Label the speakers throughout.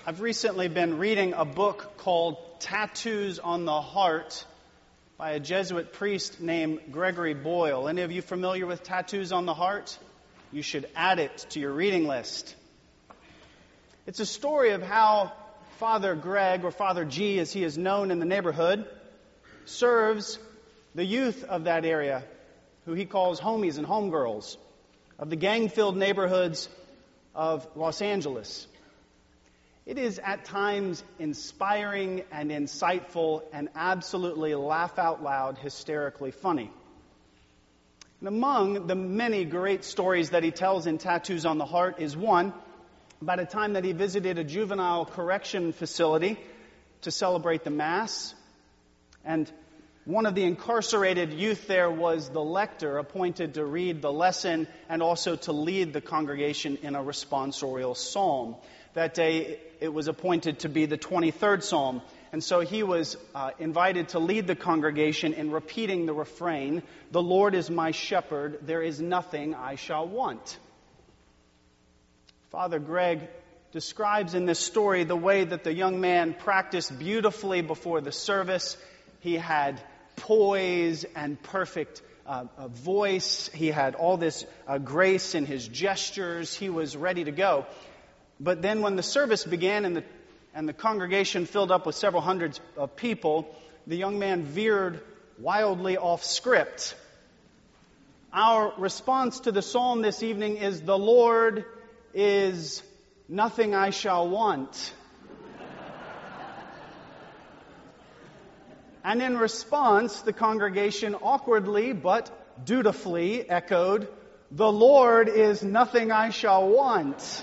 Speaker 1: I've recently been reading a book called Tattoos on the Heart by a Jesuit priest named Gregory Boyle. Any of you familiar with Tattoos on the Heart? You should add it to your reading list. It's a story of how Father Greg, or Father G as he is known in the neighborhood, serves the youth of that area, who he calls homies and homegirls, of the gang-filled neighborhoods of Los Angeles. It is at times inspiring and insightful and absolutely laugh-out-loud, hysterically funny. And among the many great stories that he tells in Tattoos on the Heart is one about a time that he visited a juvenile correction facility to celebrate the Mass. And one of the incarcerated youth there was the lector appointed to read the lesson and also to lead the congregation in a responsorial psalm. That day, it was appointed to be the 23rd Psalm. And so he was invited to lead the congregation in repeating the refrain, "The Lord is my shepherd, there is nothing I shall want." Father Greg describes in this story the way that the young man practiced beautifully before the service. He had poise and perfect voice. He had all this grace in his gestures. He was ready to go. But then when the service began and the congregation filled up with several hundreds of people, the young man veered wildly off script. Our response to the psalm this evening is, "The Lord is nothing I shall want." And in response, the congregation awkwardly but dutifully echoed, "The Lord is nothing I shall want."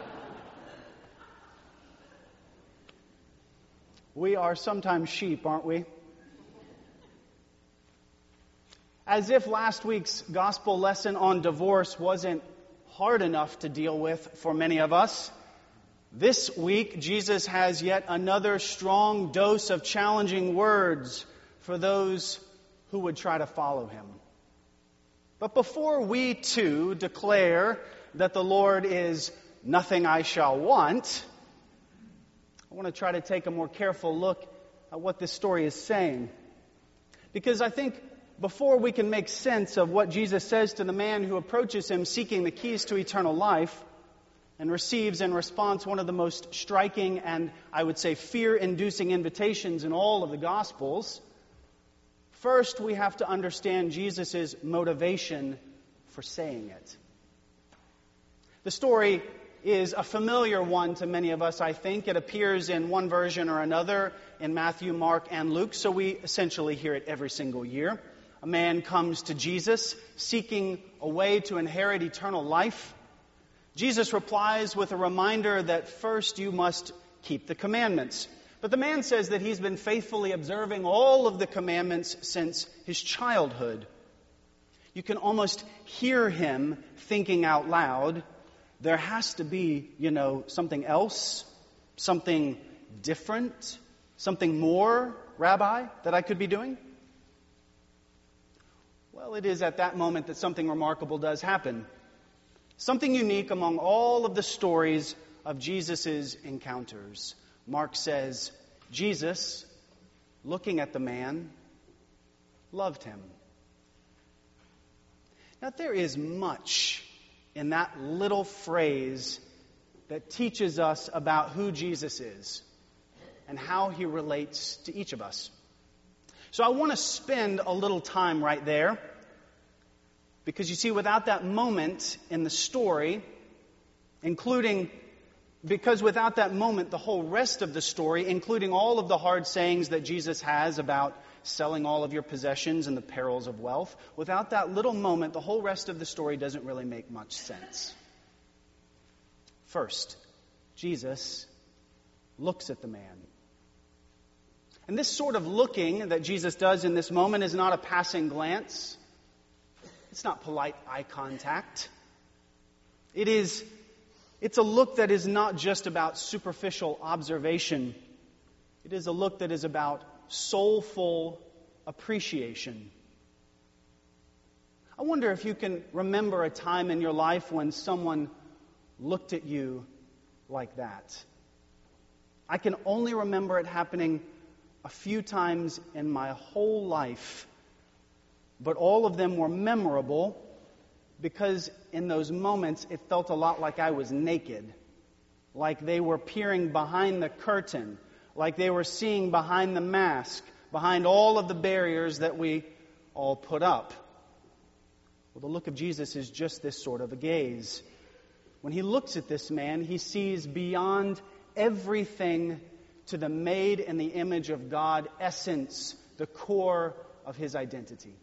Speaker 1: We are sometimes sheep, aren't we? As if last week's gospel lesson on divorce wasn't hard enough to deal with for many of us, this week Jesus has yet another strong dose of challenging words for those who would try to follow him. But before we too declare that the Lord is nothing I shall want, I want to try to take a more careful look at what this story is saying. Because I think before we can make sense of what Jesus says to the man who approaches him seeking the keys to eternal life and receives in response one of the most striking and, I would say, fear-inducing invitations in all of the Gospels, first we have to understand Jesus' motivation for saying it. The story is a familiar one to many of us, I think. It appears in one version or another in Matthew, Mark, and Luke, so we essentially hear it every single year. A man comes to Jesus seeking a way to inherit eternal life. Jesus replies with a reminder that first you must keep the commandments. But the man says that he's been faithfully observing all of the commandments since his childhood. You can almost hear him thinking out loud, there has to be, something else, something different, something more, Rabbi, that I could be doing? Well, it is at that moment that something remarkable does happen. Something unique among all of the stories of Jesus' encounters. Mark says, Jesus, looking at the man, loved him. Now, there is much in that little phrase that teaches us about who Jesus is and how he relates to each of us. So I want to spend a little time right there, because you see, without that moment in the story, without that moment, the whole rest of the story, including all of the hard sayings that Jesus has about selling all of your possessions and the perils of wealth, without that little moment, the whole rest of the story doesn't really make much sense. First, Jesus looks at the man. And this sort of looking that Jesus does in this moment is not a passing glance. It's not polite eye contact. It's a look that is not just about superficial observation. It is a look that is about soulful appreciation. I wonder if you can remember a time in your life when someone looked at you like that. I can only remember it happening a few times in my whole life, but all of them were memorable because in those moments it felt a lot like I was naked, like they were peering behind the curtain, like they were seeing behind the mask, behind all of the barriers that we all put up. Well, the look of Jesus is just this sort of a gaze. When he looks at this man, he sees beyond everything to the made in the image of God essence, the core of his identity.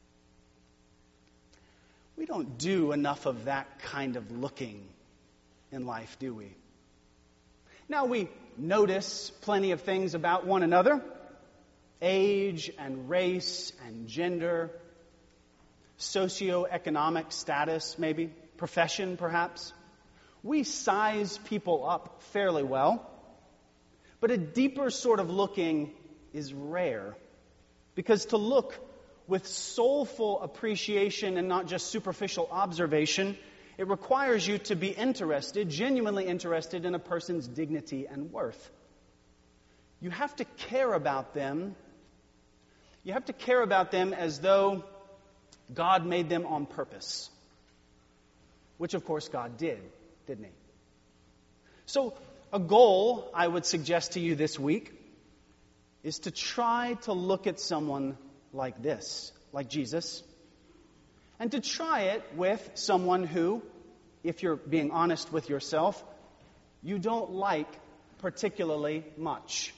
Speaker 1: We don't do enough of that kind of looking in life, do we? Now, we notice plenty of things about one another: age and race and gender, socioeconomic status, maybe, profession, perhaps. We size people up fairly well, but a deeper sort of looking is rare, because to look with soulful appreciation and not just superficial observation, it requires you to be interested, genuinely interested in a person's dignity and worth. You have to care about them. You have to care about them as though God made them on purpose, which of course God did, didn't he? So a goal I would suggest to you this week is to try to look at someone like this, like Jesus, and to try it with someone who, if you're being honest with yourself, you don't like particularly much.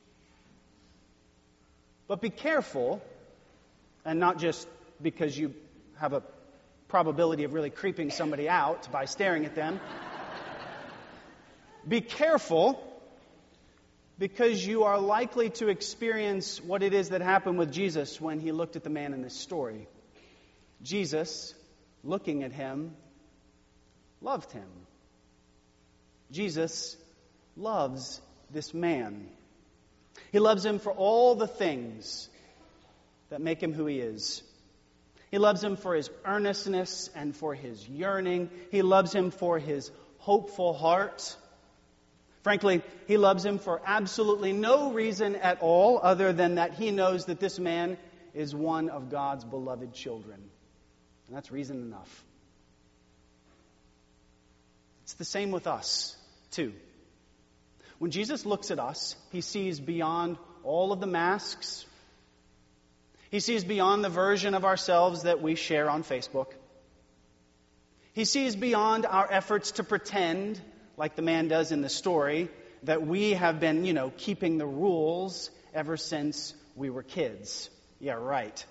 Speaker 1: But be careful, and not just because you have a probability of really creeping somebody out by staring at them. Be careful, because you are likely to experience what it is that happened with Jesus when he looked at the man in this story. Jesus, looking at him, loved him. Jesus loves this man. He loves him for all the things that make him who he is. He loves him for his earnestness and for his yearning. He loves him for his hopeful heart. Frankly, he loves him for absolutely no reason at all other than that he knows that this man is one of God's beloved children. And that's reason enough. It's the same with us, too. When Jesus looks at us, he sees beyond all of the masks. He sees beyond the version of ourselves that we share on Facebook. He sees beyond our efforts to pretend, like the man does in the story, that we have been, keeping the rules ever since we were kids. Yeah, right.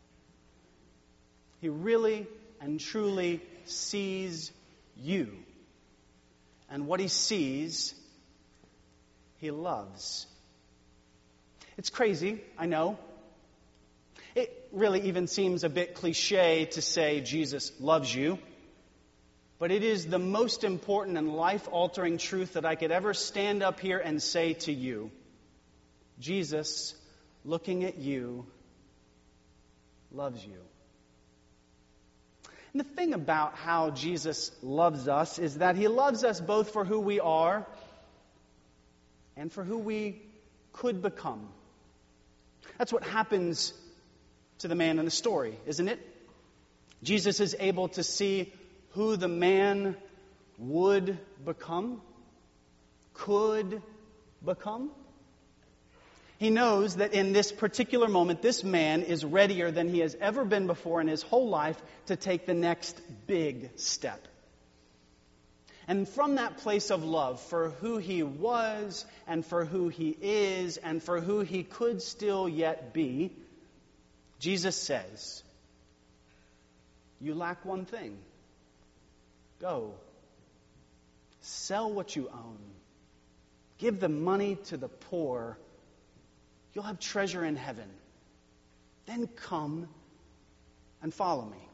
Speaker 1: He really and truly sees you. And what he sees, he loves. It's crazy, I know. It really even seems a bit cliche to say Jesus loves you. But it is the most important and life-altering truth that I could ever stand up here and say to you. Jesus, looking at you, loves you. And the thing about how Jesus loves us is that he loves us both for who we are and for who we could become. That's what happens to the man in the story, isn't it? Jesus is able to see who the man would become, could become. He knows that in this particular moment, this man is readier than he has ever been before in his whole life to take the next big step. And from that place of love for who he was and for who he is and for who he could still yet be, Jesus says, "You lack one thing. Go, sell what you own. Give the money to the poor. You'll have treasure in heaven. Then come and follow me."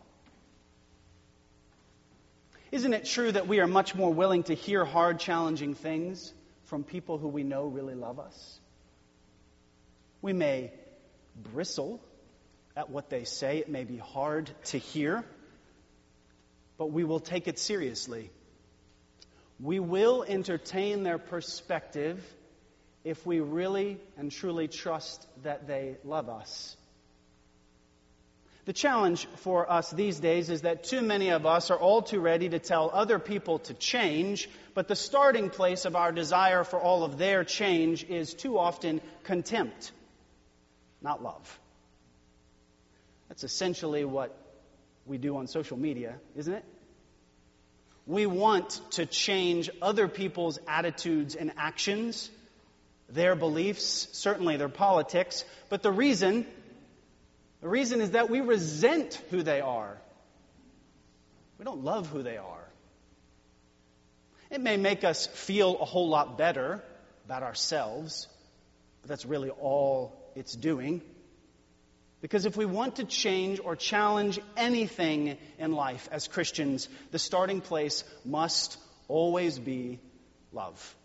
Speaker 1: Isn't it true that we are much more willing to hear hard, challenging things from people who we know really love us? We may bristle at what they say. It may be hard to hear. But we will take it seriously. We will entertain their perspective if we really and truly trust that they love us. The challenge for us these days is that too many of us are all too ready to tell other people to change, but the starting place of our desire for all of their change is too often contempt, not love. That's essentially what we do on social media, isn't it? We want to change other people's attitudes and actions, their beliefs, certainly their politics, but the reason is that we resent who they are. We don't love who they are. It may make us feel a whole lot better about ourselves, but that's really all it's doing. Because if we want to change or challenge anything in life as Christians, the starting place must always be love.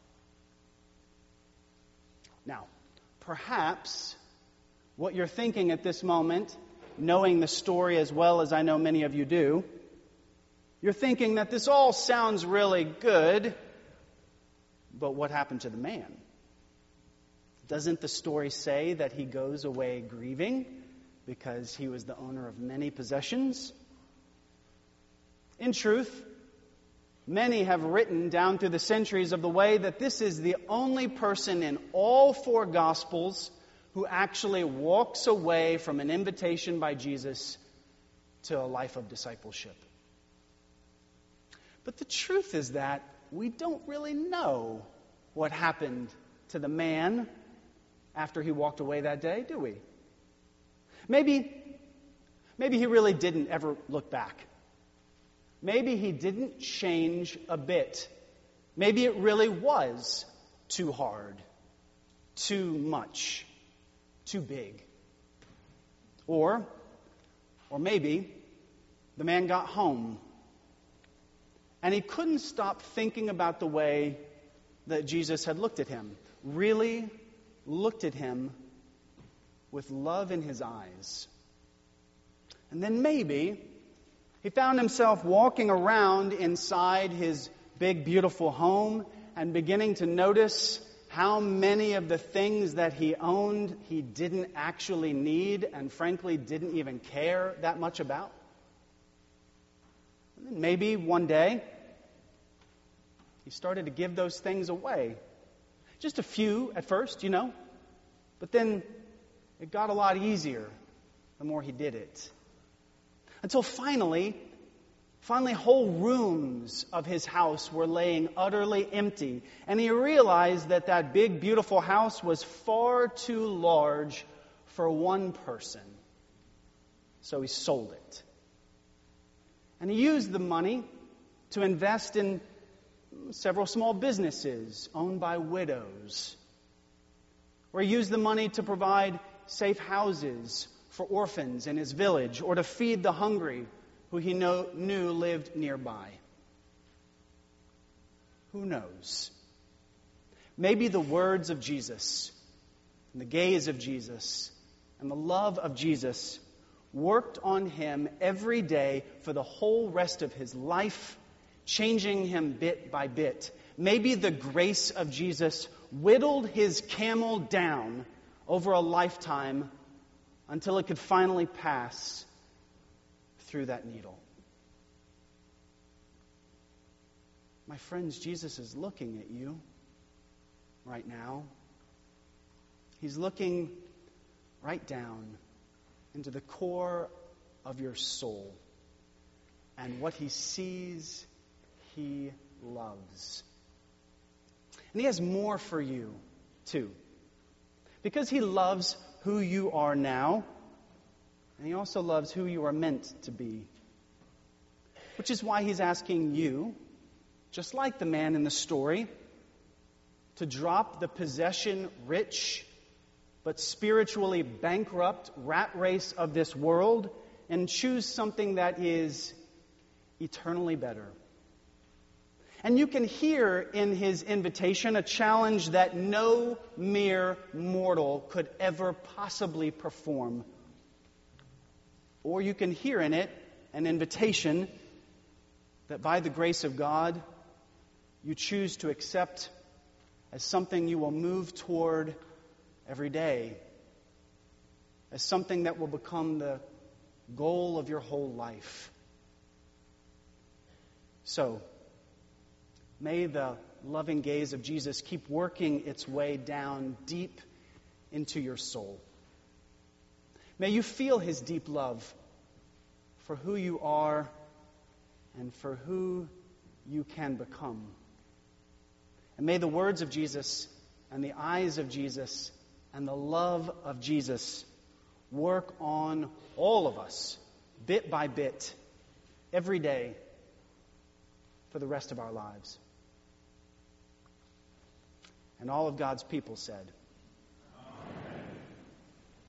Speaker 1: Now, perhaps what you're thinking at this moment, knowing the story as well as I know many of you do, you're thinking that this all sounds really good, but what happened to the man? Doesn't the story say that he goes away grieving because he was the owner of many possessions? In truth, many have written down through the centuries of the way that this is the only person in all four Gospels who actually walks away from an invitation by Jesus to a life of discipleship. But the truth is that we don't really know what happened to the man after he walked away that day, do we? Maybe he really didn't ever look back. Maybe he didn't change a bit. Maybe it really was too hard, too much, too big. Or maybe the man got home and he couldn't stop thinking about the way that Jesus had looked at him. Really looked at him with love in his eyes. And then maybe he found himself walking around inside his big, beautiful home and beginning to notice how many of the things that he owned he didn't actually need and frankly didn't even care that much about. And then maybe one day he started to give those things away. Just a few at first, but then it got a lot easier the more he did it. Until finally whole rooms of his house were laying utterly empty. And he realized that that big, beautiful house was far too large for one person. So he sold it. And he used the money to invest in several small businesses owned by widows. Or he used the money to provide safe houses for orphans in his village, or to feed the hungry who he knew lived nearby. Who knows? Maybe the words of Jesus, and the gaze of Jesus, and the love of Jesus worked on him every day for the whole rest of his life, changing him bit by bit. Maybe the grace of Jesus whittled his camel down over a lifetime until it could finally pass through that needle. My friends, Jesus is looking at you right now. He's looking right down into the core of your soul. And what he sees, he loves. And he has more for you, too. Because he loves who you are now, and he also loves who you are meant to be. Which is why he's asking you, just like the man in the story, to drop the possession-rich but spiritually bankrupt rat race of this world and choose something that is eternally better. And you can hear in his invitation a challenge that no mere mortal could ever possibly perform. Or you can hear in it an invitation that by the grace of God, you choose to accept as something you will move toward every day, as something that will become the goal of your whole life. So, may the loving gaze of Jesus keep working its way down deep into your soul. May you feel his deep love for who you are and for who you can become. And may the words of Jesus and the eyes of Jesus and the love of Jesus work on all of us, bit by bit, every day, for the rest of our lives. And all of God's people said,